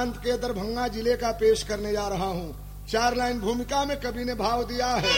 प्रांत के दरभंगा जिले का पेश करने जा रहा हूँ। 4 लाइन भूमिका में कवि ने भाव दिया है।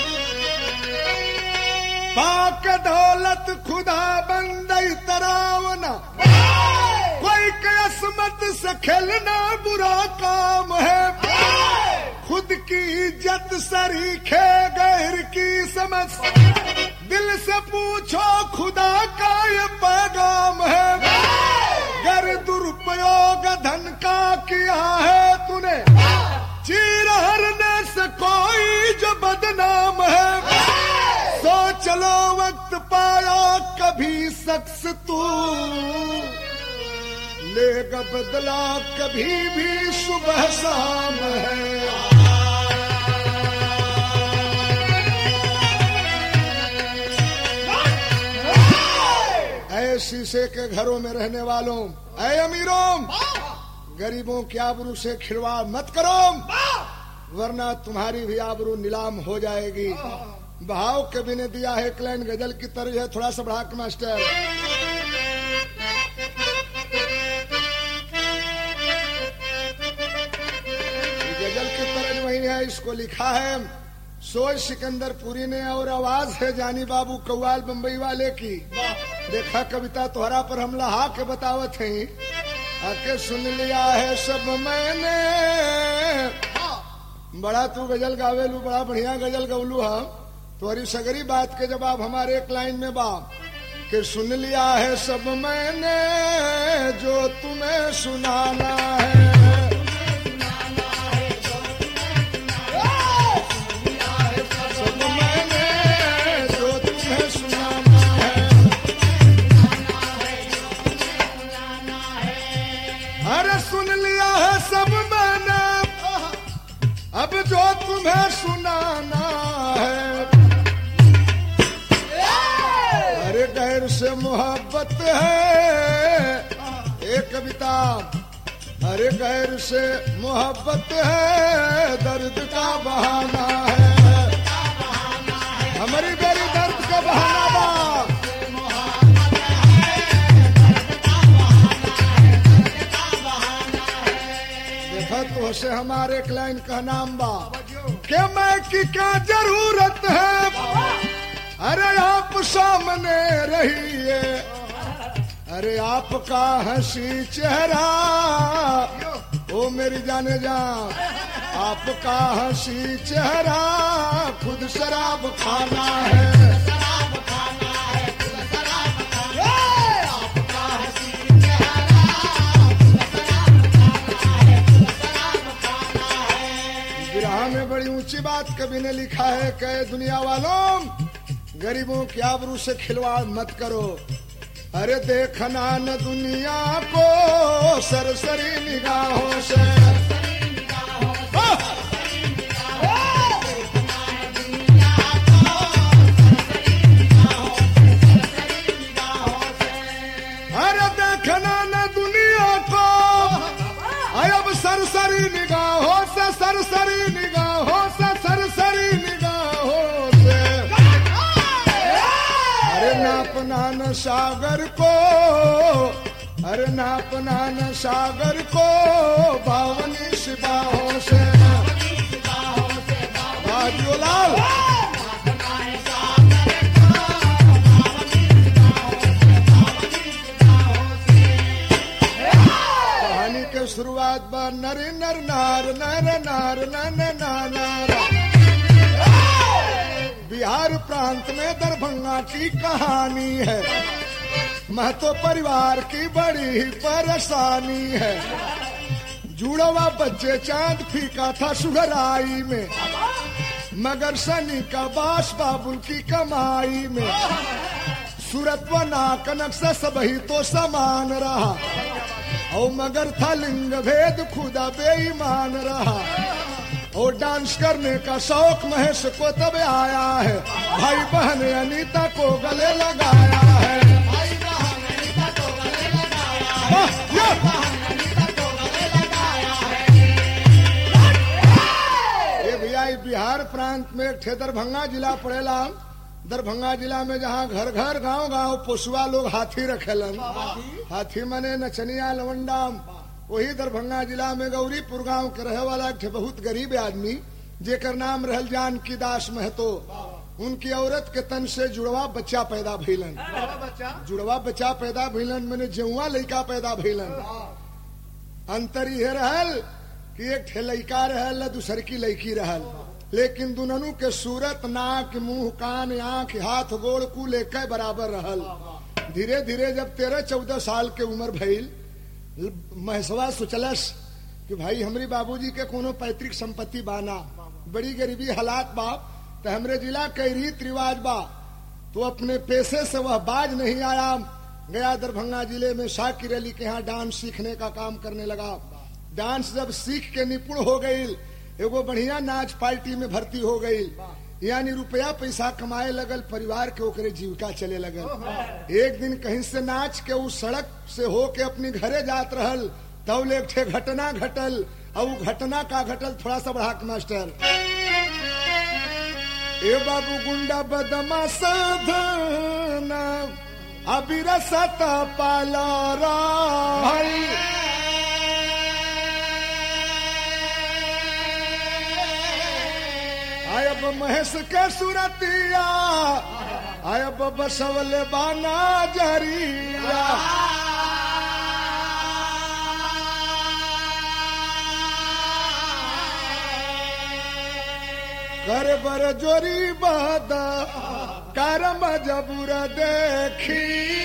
पाक दौलत खुदा बंदई तरावना, कोई किस्मत से खेलना बुरा काम है। खुद की इज्जत सरीखे गैर की समझ, दिल से पूछो खुदा का ये पैगाम है। गर दुरुपयोग धन का किया है तूने, चीर हरने से कोई जो बदनाम है। सोच लो वक्त पाया कभी शख्स तू, लेगा बदला कभी भी सुबह शाम है। ऐ शीशे के घरों में रहने वालों, ऐ अमीरों, गरीबों की आबरू से खिलवाड़ मत करो, वरना तुम्हारी भी आबरू नीलाम हो जाएगी। भाव कवि ने दिया है, एक लाइन गजल की तरह है, थोड़ा सा बढ़ा के मास्टर। गजल की तरह वही है, इसको लिखा है सोच सिकंदरपुरी ने और आवाज है जानी बाबू कव्वाल बम्बई वाले की। देखा कविता तोहरा पर हम लहा के बतावत है, आके सुन लिया है सब मैंने। बड़ा तू गजल गावेलू, बड़ा बढ़िया गजल गवलू। हम तोहरी सगरी बात के जवाब हमारे एक लाइन में बा कि सुन लिया है सब मैंने जो तुम्हें सुनाना है। सब मैंने जो तुम्हें सुनाना है। अरे सुन लिया है सब मैंने, अब जो तुम्हें सुनाना है। अरे गैर से मोहब्बत है एक कविता, अरे गैर से मोहब्बत है दर्द का बहाना है। हमारी गैर दर्द का बहाना बा। देखा तो से हमारे एक लाइन का नाम बा कि मैं की क्या जरूरत है। अरे आप सामने रहिए, अरे आपका हंसी चेहरा, ओ मेरी जाने जा, आपका हंसी चेहरा खुद शराब खाना है। विरह में बड़ी ऊंची बात कवि ने लिखा है कि दुनिया वालों, गरीबों की आबरू से खिलवाड़ मत करो। अरे देखना न दुनिया को सरसरी निगाहों से। अरे देखना न दुनिया को अब सरसरी निगाहों से, सरसरी निगाहों से, सरसरी निगाहों से। अरे नापना न सागर को, अरे नापना न सागर को बावनी सिपाहों से। बाजूलाल कहानी के शुरुआत बा नर नर नार नर नार नर नार। बिहार प्रांत में दरभंगा की कहानी है। महतो परिवार की बड़ी परेशानी है। जुड़वा बच्चे चांद फीका था सुघराई में, मगर सनी का बास बाबुल की कमाई में। सूरत व नाक नक्शा सब ही तो समान रहा, और मगर था लिंग भेद खुदा बेईमान रहा। और डांस करने का शौक महेश को तब आया है, भाई बहन अनीता को गले लगाया है। ये भैया बिहार प्रांत में एक ठे दरभंगा जिला पड़ेला। दरभंगा जिला में जहाँ घर घर गांव गांव पोसुआ लोग हाथी रखेलन। हाथी मने नचनिया लवंडा वही दरभंगा जिला में गौरीपुर गांव के रहे वाला एक बहुत गरीब आदमी जेकर नाम रहल जानकी दास महतो। उनकी औरत के तन से जुड़वा बच्चा पैदा भइलन। जुड़वा बच्चा पैदा भइलन मैंने जेउआ लड़का पैदा भइलन। अंतर यह रहल कि एक ठे लड़का रहल दूसर की लड़की रहल, लेकिन दुनू के सूरत नाक मुंह कान आंख हाथ गोड़ कुल एक बराबर रहल। धीरे धीरे जब 13-14 साल के उम्र भइल, महसवा सोचलस कि भाई हमरी बाबूजी के कोनो पैतृक संपत्ति बाना, बड़ी गरीबी हालात बा, तो हमरे जिला के रीत रिवाज बा, तो अपने पैसे से वह बाज नहीं आया। गया दरभंगा जिले में शाकिर अली के यहाँ डांस सीखने का काम करने लगा। डांस जब सीख के निपुण हो गई, एगो बढ़िया नाच पार्टी में भर्ती हो गई, यानी रुपया पैसा कमाए लगल, परिवार के ओकरे जीविका चले लगल। एक दिन कहीं से नाच के उस सड़क से हो के अपनी घरे जात रहल, तब एक ठे घटना घटल। और घटना का घटल थोड़ा सा बढ़ा के मास्टर। ए बाबू गुंडा बदमा साधना अबिरसत पालारा आयब महेश के सुरतिया आयब बसवल बाना जरिया। कर बर जोरी बादा करम जबूर देखी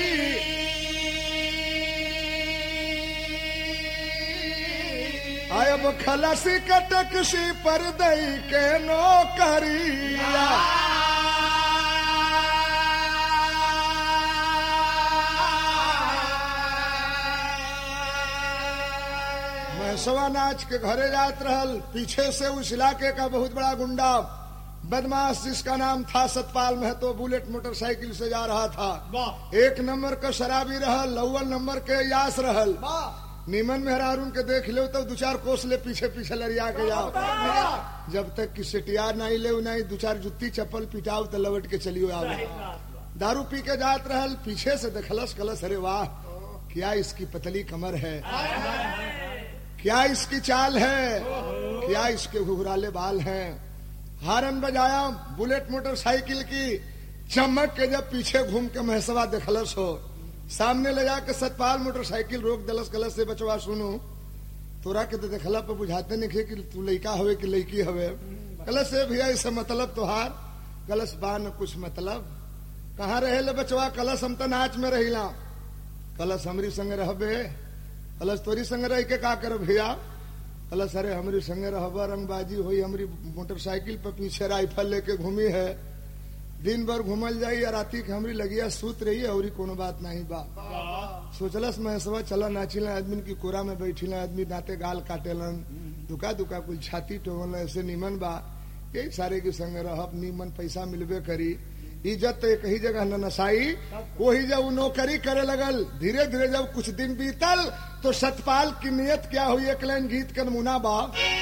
आयब खलसी कटकसी पर दई के नौकरिया। महसवा नाच के घरे जात रहल, पीछे से उस इलाके का बहुत बड़ा गुंडा बदमाश जिसका नाम था सतपाल महतो बुलेट मोटरसाइकिल से जा रहा था। 1 नंबर का शराबी रहल, अव्वल नंबर के यास रहल। नीमन मेहरारून के देख लो तो 2-4 कोस ले पीछे पीछे लड़िया के जाओ, जब तक कि सेटियार नहीं ले नहीं 2-4 जुत्ती चप्पल पिटाओ तो लवट के चलियो आओ। दारू पी के जात रहल, पीछे से देखलस कलस, अरे वाह क्या इसकी पतली कमर है, क्या इसकी चाल है, क्या इसके घुघराले बाल हैं। हारन बजाया बुलेट मोटरसाइकिल की, चमक के जब पीछे घूम के महसवा देखलस हो, सामने ले जाके सतपाल मोटरसाइकिल रोक दलस, कलस से बचवा सुनो तोरा के तो देखला पर बुझाते नहीं कि तू लड़का हवे कि लड़की हवे। कलस से भैया इससे मतलब तोहार, कलस बा न कुछ मतलब, कहाँ रहे ले बचवा, कलस हम तो नाच में रहिला। कलस हमरी संग रहबे, कलस तोरी संग रह के का कर भैया, कलस अरे हमरी संग रहबा रंगबाजी हुई, हमरी मोटरसाइकिल पर पीछे राइफल लेके घूमी है, दिन भर घूमल जाई और राती के हमरी लगिया सूत रही है और कोनो बात नहीं बा। सोचलस महसवा चला नाचिला, आदमी की कोरा में बैठिला, आदमी दांते गाल काटेलन, दुका दुका कुल छाती टोवल, ऐसे नीमन बा यही सारे के संग रहब, नीमन पैसा मिलबे करी, इज्जत तो एक ही जगह न नसाई। वही जब नौकरी करे लगल, धीरे धीरे जब कुछ दिन बीतल तो सतपाल की नियत क्या हुई, एक लाइन गीत का नमूना बा।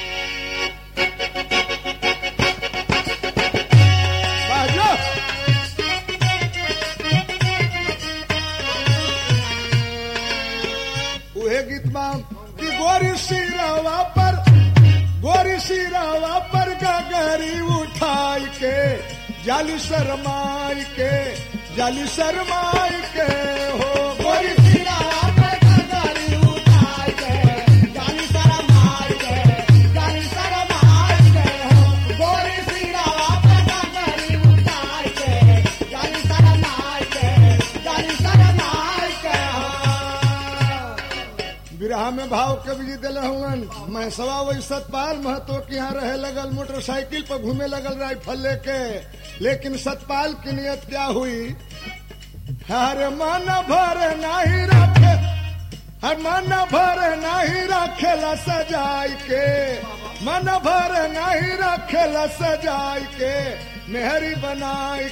उहे गीत बा कि गोरी सिरावा पर गगरी उठाई के जाली शरमाई के हो, गोरी सिरावा पर गगरी उठाई के जाली शरमाई के हो, गोरी सिरावा पर गगरी उठाई के जाली शरमाई के हो। बिरहा में भाव कवि जी दिल हुन, महसवा वही सतपाल महतो के यहाँ रहे लगल, मोटरसाइकिल पर घूमे लगल राइफल लेके, लेकिन सतपाल की नियत क्या हुई, हर मन भर नहीं रखे, हर मन भर नहीं रखेला सजाई के, मन भर नहीं रखेला सजाई के, मेहरी बनाई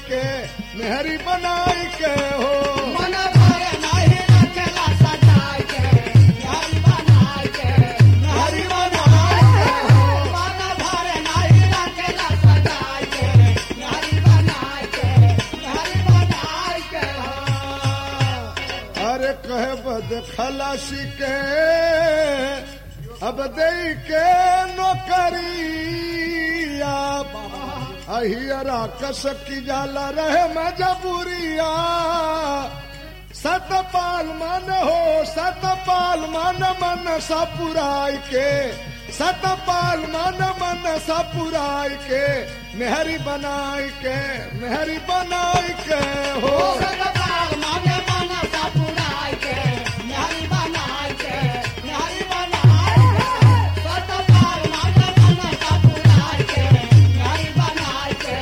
के हो, मन भर नहीं रखेला सजाई के, मेहरी बनाई के हो, मन भर नहीं रखेला सजाई के, मेहरी बनाई के हो। अरे कहे देखलस के अब दे के नौकरिया अहियरा कस की जाला रहे मजबूरिया सतपाल मन हो सतपाल मन मन सपुराई के सतपाल मन मन सपुराई के मेहरी बनाई के हो सतपाल मन मन सपुराई के मेहरी बनाई के सतपाल मन मन सपुराई के मेहरी बनाई के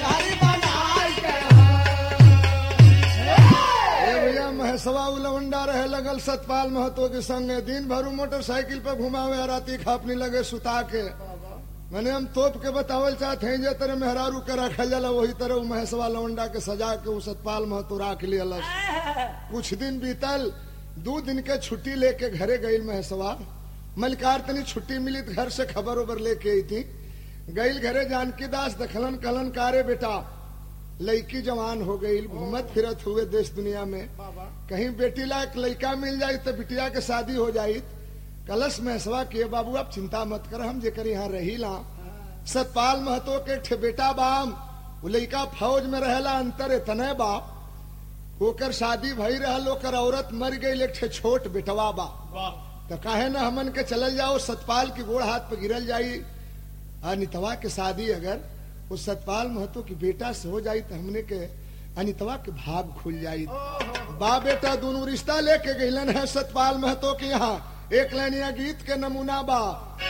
भैया महसवा उलवंडा रहे लगल सतपाल महतो के संगे दिन भर मोटरसाइकिल पे घुमावे राती खापनी लगे सुता के मैंने हम तोप के बतावल चाहते हैं जे तरह मेहरारू के रखल जाला वही तरह महसवा लवंडा के सजा के वो सतपाल महतो राख लियल। कुछ दिन बीतल 2 दिन के छुट्टी लेके घरे गई महसवा मलिकार तनी छुट्टी मिली घर से खबर उबर लेके आई थी गईल घरे जानकी दास दखलन कलन कारे बेटा लड़की जवान हो गई घूमत फिरत हुए देश दुनिया में कहीं बेटी लायक लड़का मिल जाये तो बिटिया के शादी हो जाये कलश महसवा किए बाबू आप चिंता मत कर हम जेकर यहाँ रही ला सतपाल महतो के ठे बेटा बाम वो लड़का फौज में रहेला अंतर इतने बाप होकर शादी भई रहल ओकर औरत मर गई एक ठे छोट बेटवा बा तो काहे न हमन के चलल जाओ सतपाल की गोड़ हाथ पे गिरल जाई अनितवा के शादी अगर वो सतपाल महतो की बेटा से हो जाई तो हमने के अनितवा के भाग खुल जाई बा बेटा दोनों रिश्ता लेके गईलन है सतपाल महतो के यहाँ एक लाइनिया गीत के नमूना बा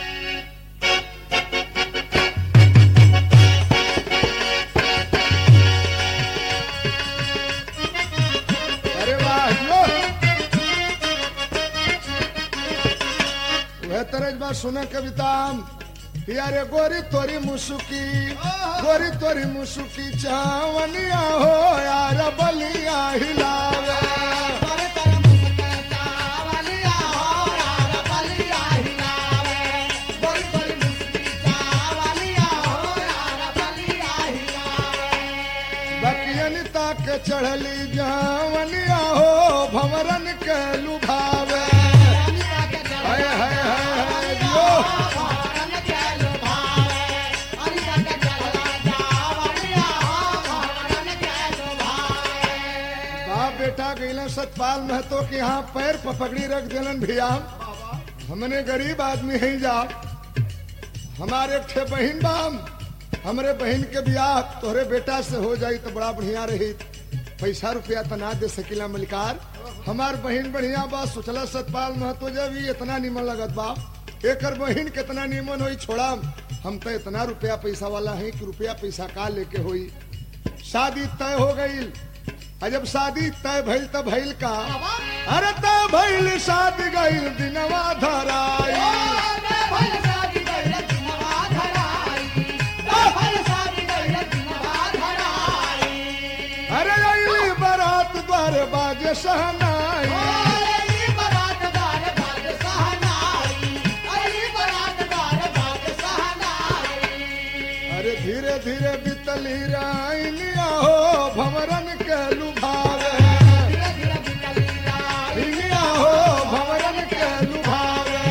अरे वाह वह तरह बात सुना कविता यारे गोरी तोरी मुसुकी चावनिया हो यार बलिया हिलावे बकियनिता के चढ़ली जावनिया हो भंवरन के लुभावे हाय हाय हाय जो बेटा गईलन सतपाल महतो के यहाँ पैर पकड़ी रख दिलन भैया हमने गरीब आदमी है जा हमारे ठे बहन बाम हमरे बहन के ब्याह तोहरे बेटा से हो जाई तो बड़ा बढ़िया रही पैसा रुपया तो ना दे सकीला मलिकार हमार बहन बढ़िया बा सोचला सतपाल महतो जब ही इतना निमन लगत बा एकर बहन कितना निमन होई छोड़ा हम तो इतना रुपया पैसा वाला है कि रुपया पैसा का लेके होई शादी तय हो गई जब शादी तय भइल त भइल का अरे तय भइल शादी गइल दिनवा धराई अरे अइली बारात द्वारे बाजे सहनाई अरे धीरे धीरे बितली राइनिया हो भंवरन के लुभावे हो भंवरन के लुभावे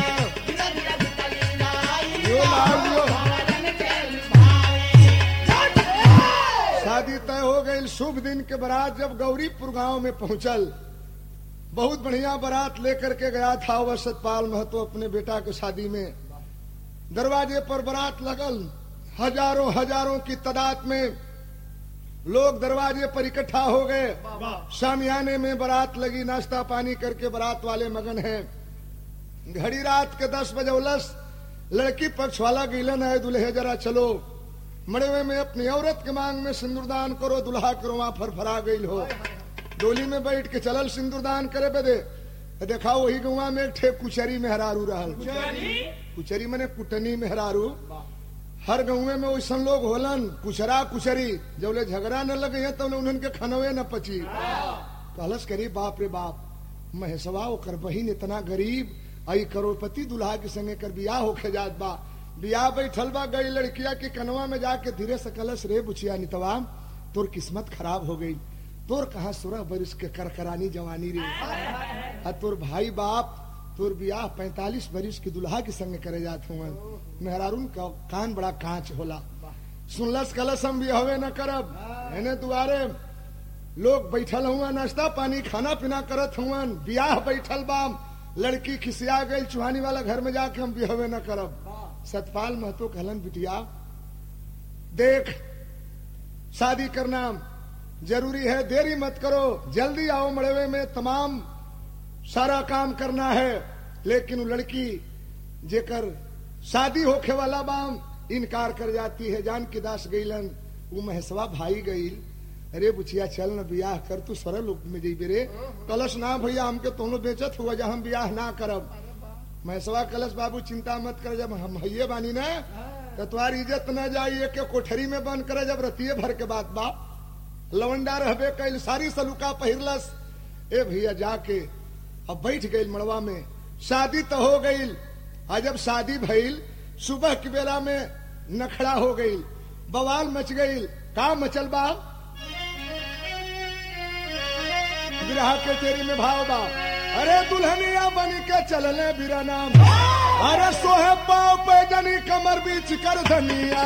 शादी तय हो गई शुभ दिन के बारात जब गौरीपुर गांव में पहुंचल बहुत बढ़िया बारात लेकर के गया था वह सतपाल महतो अपने बेटा के शादी में दरवाजे पर बारात लगल हजारों की तादाद में लोग दरवाजे पर इकट्ठा हो गए शामियाने में बारात लगी नाश्ता पानी करके बारात वाले मगन हैं घड़ी रात के 10 बजे उलस लड़की पक्ष वाला गिलन है दुल्हे जरा चलो मड़वे में अपनी औरत के मांग में सिंदूरदान करो दुल्हा करो वहां फरफरा गई हो डोली में बैठ के चलल सिंदूरदान करे बदे देखा वही गुआ में एक ठे कुचरी मेहरारू रहल कुचरी मने कुटनी मेहरारू हर गाँव में वैसा लोग होलन कुचरा कुचरी जब ले झगड़ा न लगे हैं तो उनके खनवे न पची कहलस करी बाप रे बाप महेशवा ओकर बहिन इतना गरीब आई करोड़पति दुल्हा के संगे कर बियाह होके जात बा बियाह बैठल बा गई लड़किया के कनवा में जाके धीरे से कलश रे बुचिया नितवा तोर किस्मत खराब हो गई तोर कहा 16 बरिस के करकरानी जवानी रे आ तोर भाई बाप तोर बियाह 45 बरिस की दुल्हा के संग करे जात हुआ। मेहरारून का कान बड़ा कांच होला। सुनलस कलस हम बियाहवे न करब। एने दुआरे लोग बैठल हुआ, नाश्ता पानी खाना पीना करत हुआ, बियाह बैठल बाम, लड़की खिसिया गई, चुहानी वाला घर में जाके हम बियाहवे न करब। सतपाल महतो कहलन बिटिया देख शादी करना जरूरी है, देरी मत करो, जल्दी आओ मड़वे में, तमाम सारा काम करना है। लेकिन वो लड़की जेकर शादी होखे वाला बाम इनकार कर जाती है। जानकी दास गईलन, वो महेशवा भाई गईल, अरे बुचिया चल न बियाह कर, तू सरल रूप में जइबे रे। कलश ना भैया हमके दोनों बेचत हुआ जा, हम बियाह ना करब। महेशवा कलश बाबू चिंता मत कर, जब हम हइये बानी ना तो तुम्हारी इज्जत न जाइए के कोठरी में बंद करे, जब रतिये भर के बाद बा लवंडा रहबे कैल, सारी सलूका पहिरलस। ए भैया जाके अब बैठ गई मड़वा में, शादी तो हो गई। आज जब शादी भइल, सुबह की बेला में नखड़ा हो गई, बवाल मच गई। का मचल बा? बिरहा के तेरी में भाव बा, अरे दुल्हनिया बन के चलने बिरना, अरे सोहे पाव पे जनी कमर बीच कर धनिया।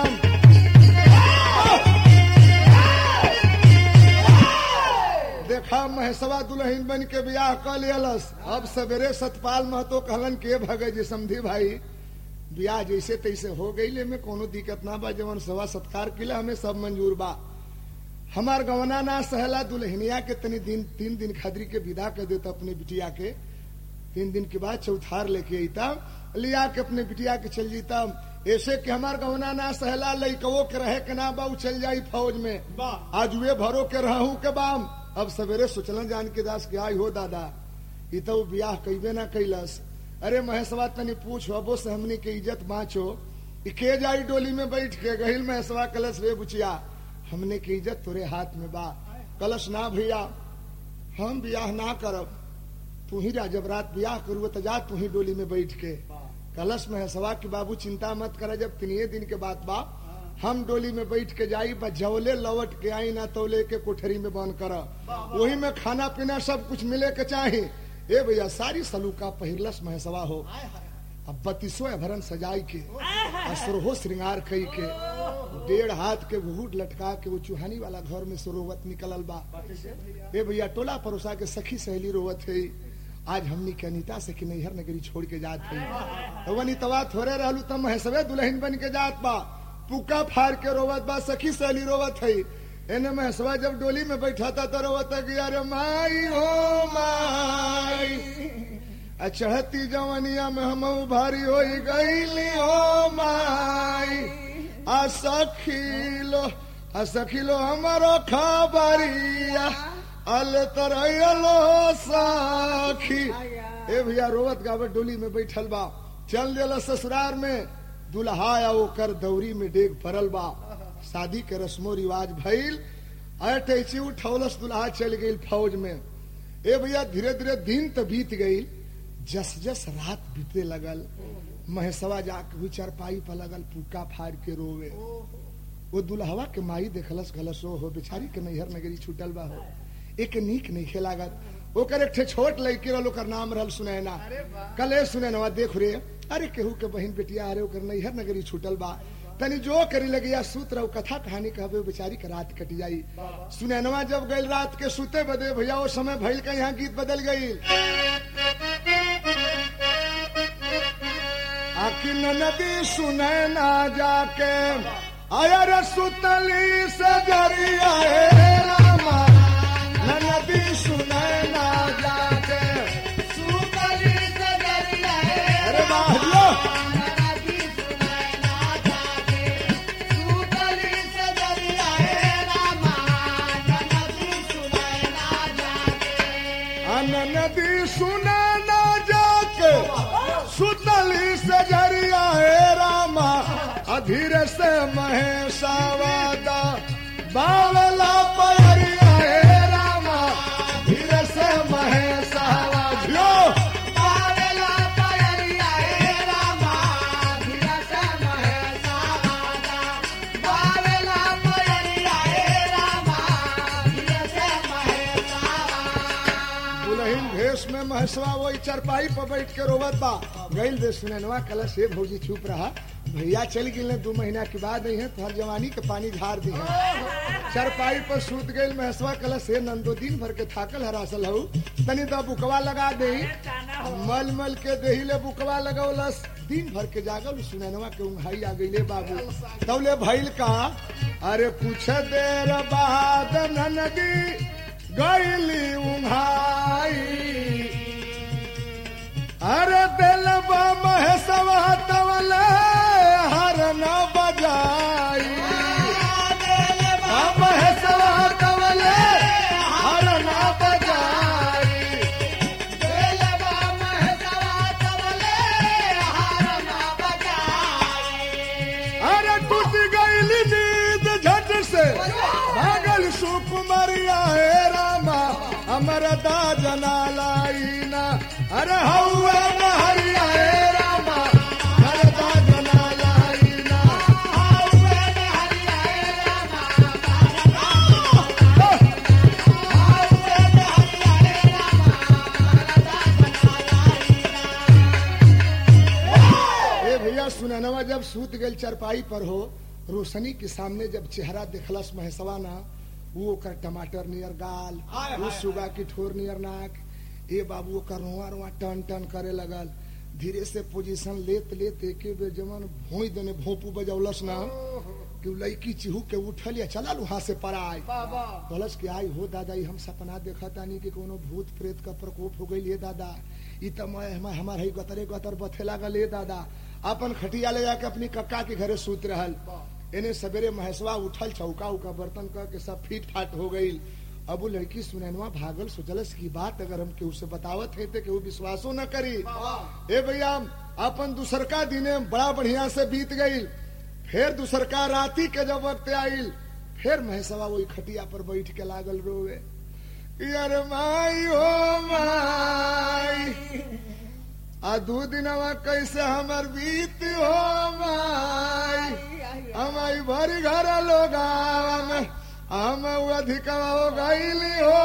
देखा महेशवा दुल्हन बन के बियाह कर लियलस। अब सवेरे सतपाल महतो कहलन के भगे जी समझी भाई बियाह जैसे तैसे हो गई में कोनो दिक्कत ना बा, जवन सवा सत्कार किला हमें सब मंजूर बा। हमार गवना ना सहला, दुल्हनिया के तनी दिन 3 दिन खादरी के विदा कर देता अपने बिटिया के। 3 दिन के बाद चौथार लेके अता, लिया के अपने बिटिया के चल जीता। ऐसे कि हमार गवना ना सहला, लइकवो के रहे के ना बा, चल जाई फौज में। आज वे भरो के रहू के बाम। अब सवेरे सोचलन जानकी दास के आई हो दादा ई तो बियाह कईबे ना कैलस। अरे महेशवा तनी पूछ अबो से हमनी के इज्जत बाँचो, के जाई डोली में बैठ के। गहिल महेशवा कलश रे बुचिया हमने की इज्जत तोरे हाथ में बा। कलश ना भैया हम बियाह ना करब, तू ही जब रात बियाह करू तो जा तू ही डोली में बैठ के। कलश महेशवा की बाबू चिंता मत करे, जब 3 दिन के बाद बा हम डोली में बैठ के जाई, जवले लौट के आई ना तौले के कोठरी में बंद कर, वही में खाना पीना सब कुछ मिले के चाहे। ए भैया सारी सलूका पहिरलस महेशवा हो। अब 32 अभरण सजाई के, असुरहो श्रृंगार कई के, 1.5 हाथ के घूट लटका के वो चुहानी वाला घर में सुरोवत निकलल बा। ए भैया टोला परोसा के सखी सहेली रोवत है, आज हमनी के अनीता से कि नैहर नगरी छोड़ के जात है। तो अनीतवा थोड़े रहलू तब महेशवे दुल्हन बन के जात बा, पुका फाड़ के रोवत बा, सखी सहेली रोवत है। एने महेशवा जब डोली में बैठा था तो रोवत है कि अरे माई हो माई, चढ़ती जवनिया में हम भारी हो गईली हो माई। आ सखीलो हमारो खबरिया अल तरलो साखी। ए भैया रोवत गावत डोली में बैठल बा, चल दिला ससुरार में। दुल्हा ओकर दौरी में डेग पड़ल बा, शादी के रस्मो रिवाज भइल। अटैची उठौलस, दुल्हा चल गई फौज में। ए भैया धीरे धीरे दिन तो बीत गई, जस जस रात बीते लगल महेशवा जाके भी चारपाई पर लगल पुका फाड़ के रोवे। वो दुल्हवा के माई देखलस गलस हो बेचारी के नैहर नगरी छूटल बा हो, एक नीक नहीं खेलागत। ओकर एक ठे छोट लड़की रहल, ओकर नाम रहल सुनैना। कले सुनैनवा देख रे, अरे केहू के बहन बेटिया अरे ओकर नैहर नगरी छूटल बा, तनी जो करी लगी या सूत रहो, कथा कहानी कहबे बेचारी के रात कट जाई। सुनैनवा जब गई रात के सूते बदे भैया वो समय भइल का यहाँ गीत बदल गई। आखिर नदी सुनैना जाके आया रे सुतली से जरिया रामा, नदी सुनैना जाके सुतली से जरिया अरे बाहरियो नदी सुनैना जाके, सुतली से जरिया रामा, नदी सुनैना जाके। नदी सुनैना जाके सुतली से जरिया रामा, धीरे से महेशावादा बावला परिया रामा, धीरे से महेशावादियो बावला परिया रामा, धीरे से महेशावादा बावला परिया रामा, धीरे से महेशावादा। दुल्हन भेष में महेशवा वही चरपाई पर बैठ के रोवत बा। गइल दे सुननवा कलश से भौजी चुप रहा, भैया चल गिले 2 महीना के बाद ही है तो हर जवानी के पानी झाड़ दी है। चरपाई पर सूत गइल महेशवा कलश से नंदो दिन भर के थाकल हरासल हूँ, तनी तो बुकवा लगा दे, मल मल के देही ले बुकवा लगौलस। दिन भर के जागल सुननवा के उंघाई आ गईले बाबू। तौले भइल का अरे कुछ देर बाद ननदी गईली उंघाई, अरे दिलबा महेशवा तवले हर न बजाई, महेशवा तवले हर न बजाई, दिलबा महेशवा तवले हर न बजाई। अरे टूट गईली नींद झट से भागल सुकुमारिया हे रामा अमरदा जना लाईना, अरे हौवे नहरिया हे रामा अमरदा जना लाईना, हौवे नहरिया हे रामा हौवे नहरिया हे रामा ए भैया सुननवा जब सूत गल चरपाई पर हो, रोशनी के सामने जब चेहरा देखलस महेशवा ना, वो ओकर टमाटर नियर गाल, वो सुगा की ठोर नियर नाक, ए बाबू ओकर रोआ रोआ टन टन करे लगल। धीरे से पोजीशन लेत लेत एके बेर जमन भोई देने भोंपू बजौलस ना कि लड़की चिहू के उठल या चलल वहां से पराई। कहलस कि आई हो दादा, हम सपना देखा तानी कि कोनो भूत प्रेत का प्रकोप हो गई दादा, ई त हमार है गतरे गतर बथे लागल ए दादा। अपन खटिया ले जाके अपनी कक्का के घरे सूत रहल। इन्हें सवेरे महेशवा उठल, चौका उका बर्तन कर के सब फीट फाट हो गई। अब वो लड़की सुनैनवा भागल, सोचलस की बात अगर हम केहू से बतावत है तो केहू विश्वासो न करी। ए भैया अपन दूसरका दिने बड़ा बढ़िया से बीत गई। फिर दूसरका राती के जब वक्त आयल, फिर महेशवा वही खटिया पर बैठ के लागल रोवे, अरे माई हो माई, आ 2 दिनवा कैसे हमर बीत हो माई, हमारी भरी घर लोग हम अधिक हो गईली हो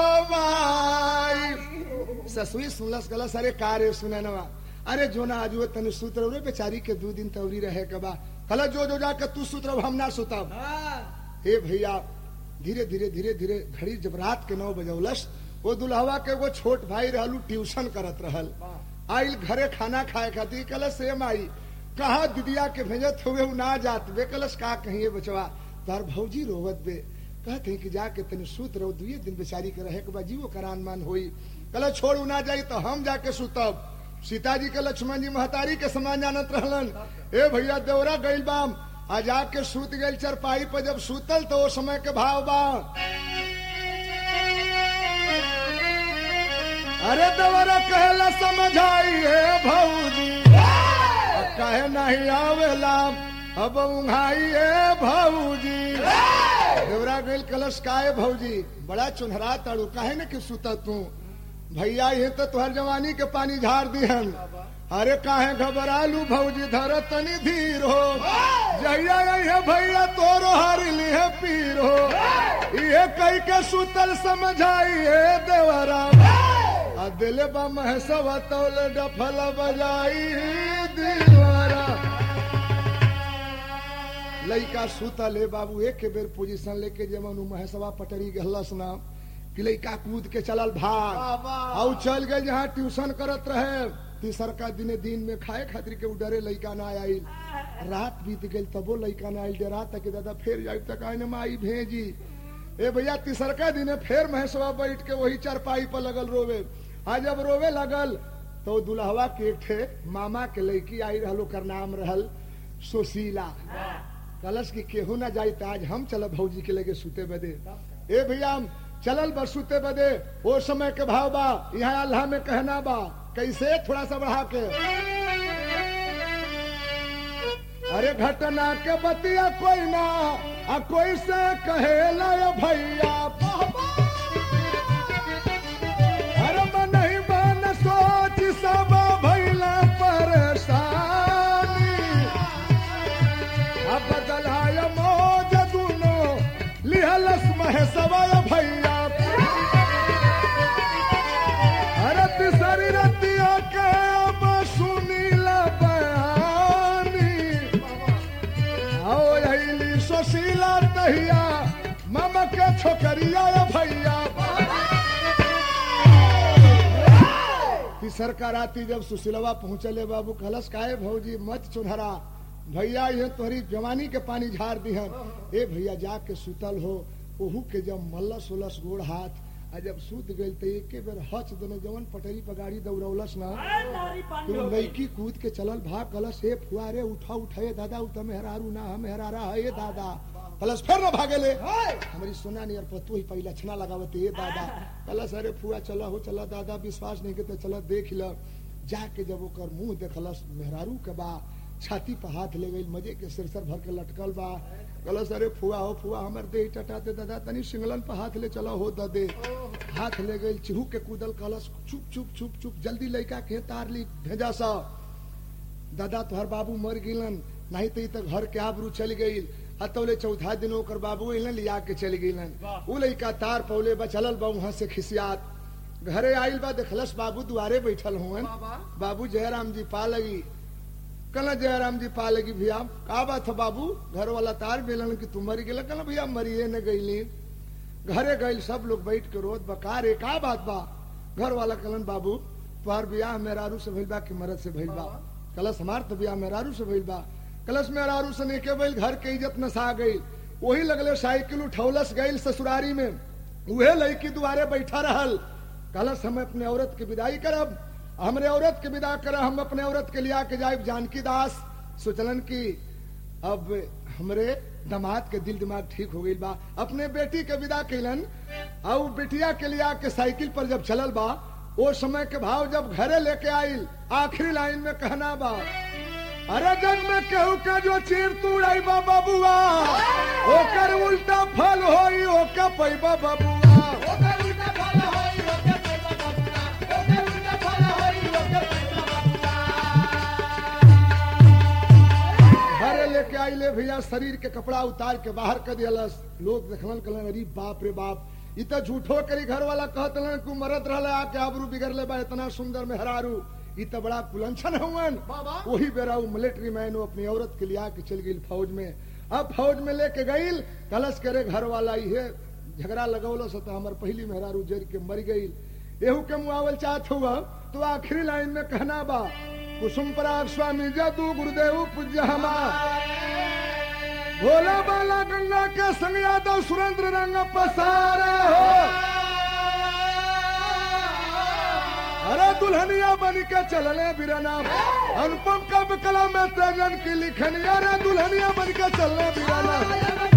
माई। ससुई सुनलस गलस, अरे का रे सुननवा, अरे जो ना आज तनी सूत रहो रे, बेचारी के 2 दिन तवरी रहे के बा, कल जो जाके तू सूत रहो, हम ना सुतब। हे भैया धीरे धीरे धीरे धीरे घड़ी जब रात के 9 बजौलस, वो दुल्हवा के वो छोट भाई रहलू ट्यूशन करत रहल, आइल घरे खाना खाए खातिर, कलस से माई कहा दीदिया के भेजत हुए ना जात बे, कलश का कहिए बचवा तार भौजी रोवत बे, कहते कि जाके तनी सूत रहो, 2 दिन बेचारी के रहे के बा जीवो करान मान होई, कल छोड़ू ना जाई तो हम जाके सुतब। सीताजी के लक्ष्मण जी महतारी के समान जानत रहलन। ए भैया देवरा गइल बाम, आ जाके सूत गइल चरपाई पर, जब सूतल तो वो समय के भाव बा, अरे देवरा कहला समझाई है भौजी, कहे नहीं आवेला अब उंघाई है भौजी। देवरा गइल कलश काहे भौजी, बड़ा चुनहरा ताड़ू, काहे न कि सुता तू, भैया ये तो तुहर जवानी के पानी झाड़ दिहन, अरे काहे घबरालू भौजी, धर तनी धीर हो, जहिया है भैया तोरो हारिली है पीर हो, ये कई के सुतल समझाई है देवरा, दिल बा महेशवा तौल डफल बजाई दीवारा। लइका सुतल है बाबू, एक बेर पोजीशन लेके जमन महेशवा पटरी गहलस ना कि लइका कूद के चलल भाग, और चल गए जहाँ ट्यूशन करत रहे। तीसर का दिन में खाए खातिर के डरे लइका ना आइल, रात बीत गई तबो लइका ना आइल, डरा तक दादा फिर जाए तक आने माई भेजी। ए भैया तीसर का दिन फिर महेशवा बैठ के वही चरपाई पर लगल रोवे। आज जब रोवे लगल तो दुल्हवा के एक ठे मामा के लड़की आई रहलो, कर नाम रहल सुशीला। कलश की केहू ना जाई तो आज हम चल भौजी के लगे सुते बदे। ए भैया चलल बस सुते बदे, वो समय के भाव बा, यहाँ अल्लाह में कहना बा, कैसे थोड़ा सा बढ़ा के, अरे घटना के बतिया कोई ना आ कोई से कहेला भैया, अरे मन ही मन सोच सब भैला परेशानी, अब बदलाय मौज दुनो लिहलस महेशवा भैया, अरे तीसरी रात हमार तहिया मामा के छोकरिया या भैया तीसर का राती जब सुशीलवा पहुंचले बाबू कहलस काहे भौजी मत चुनहरा भैया ये तोहरी जवानी के पानी झाड़ दिहन ए भैया जाके सुतल हो ओहू के जब मल्लस उलस गोड़ हाथ आ जब सूत गई तो एके बेर हच दोनों जवन पटरी पर गाड़ी दौड़ौलस ना तो लड़की कूद के चलल भाग कलस हे फुआरे उठा उठाए दादा उठा मेहरारू ना हम मेहरारा है दादा कलस फिर ना भागेले हमारी सोना नियर पतू ही पहला छना लगावत ये दादा कलस अरे फुआ चला हो चला दादा विश्वास नहीं के चला देख ल जाके जब ओकर मुंह देखलस मेहरारू के बा छाती पर हाथ ले गई मजे के सिरसर भर के लटकल बा कलस अरे फुआ हो फुआ हमर देह टटाते दादा तनी सिंगलन पर हाथ ले चला हो दे हाथ ले गई चिहू के कूदल कलस चुप चुप चुप चुप जल्दी लड़का के तार ली भेजा सा दादा तोहर बाबू मर गिलन नहीं तो घर के आबरू चल गई अतौले चौथा दिन ओकर बाबू इलन लिया के चल गिलन उ लड़का तार पौले बचलल बा वहां से खिसियात घरे आइल बा देखलस बाबू दुआरे बैठल हुए बाबू जयराम जी पा लगी कल जयराम जी पा लगी भैया का बात है बाबू घर वाला तार बेलन की तू मरी गेला कल भैया मरिए न गईली घरे गई सब लोग बैठ के रोज बकार है का बात बा घर वाला कलन बाबू तुहार बियाह मेहरारू से भइल बा कि मरद से भइल बा कलश हमार तो बियाह मेहरारू से भइल बा कलश मेहरारू से नहीं के भइल घर के इज्जत नसा गई वही लगले साइकिल उठौलस गई ससुरारी में उहे लड़की दुआरे बैठा रहल कलश हम अपने औरत की विदाई करब हमरे औरत के विदा कर हम अपने औरत के लिया के जाए जानकी दास सोचलन की अब हमरे दामाद के दिल दिमाग ठीक हो गई बा अपने बेटी के विदा कैलन और बेटिया के लिया के साइकिल पर जब चलल बा वो समय के भाव जब घरे लेके आइल आखिरी लाइन में कहना बा अरे जग में केहू के जो चीर तूड़ाई बा बबुआ ओकर उल्टा फल होई ओका पैबा बबुआ लेके आई ले भैया शरीर के कपड़ा उतार के बाहर कर दियलस लोग देखलन कहलन अरे बाप रे बाप इ त झूठो करी घर वाला कहतलन तू मरद रहले आके आबरू बिगड़ ले बा इतना सुंदर मेहरारू इ त बड़ा कुलंछन हुवन वही बेरा उ मिलिट्री मैन अपनी औरत के लिया के चल गई फौज में अब फौज में लेके गईल कलश करे घर वाला ये झगड़ा लगौलस तो हमर पहली मेहरारू जर के मर गई एहू के मुआवल चाहत हुआ तो आखिरी लाइन में कहना बा कुसुम पराग स्वामी जादू गुरुदेव पूज्य हमार भोला बाला गंगा के संग यादव सुरेंद्र रंग पसारे हो अरे दुल्हनिया बन के चलने बिरना अनुपम कब कला में तेजन की लिखनिया रे दुल्हनिया बन के चलने बिरना